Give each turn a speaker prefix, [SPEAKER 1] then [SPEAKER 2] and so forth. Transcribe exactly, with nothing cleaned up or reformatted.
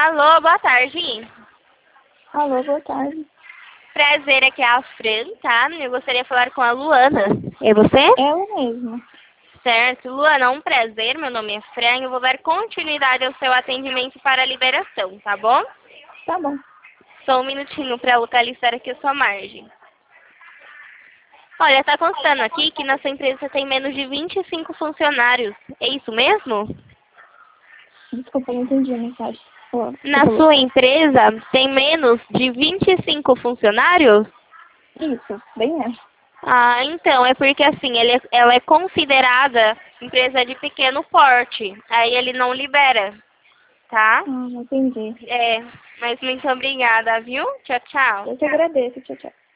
[SPEAKER 1] Alô, boa tarde.
[SPEAKER 2] Alô, boa tarde.
[SPEAKER 1] Prazer, aqui é a Fran, tá? Eu gostaria de falar com a Luana. É você?
[SPEAKER 2] Ela mesma.
[SPEAKER 1] Certo. Luana, um prazer. Meu nome é Fran. Eu vou dar continuidade ao seu atendimento para a liberação, tá bom?
[SPEAKER 2] Tá bom.
[SPEAKER 1] Só um minutinho para localizar aqui a sua margem. Olha, tá constando aqui que na sua empresa tem menos de vinte e cinco funcionários. É isso mesmo?
[SPEAKER 2] Desculpa, não entendi a mensagem. Ó, você
[SPEAKER 1] Na
[SPEAKER 2] falou.
[SPEAKER 1] sua empresa tem menos de vinte e cinco funcionários?
[SPEAKER 2] Isso, bem é.
[SPEAKER 1] Ah, então, é porque assim, ele é- ela é considerada empresa de pequeno porte. Aí ele não libera, tá?
[SPEAKER 2] Ah, entendi.
[SPEAKER 1] É, mas muito obrigada, viu? Tchau, tchau.
[SPEAKER 2] Eu que agradeço. Tchau, tchau.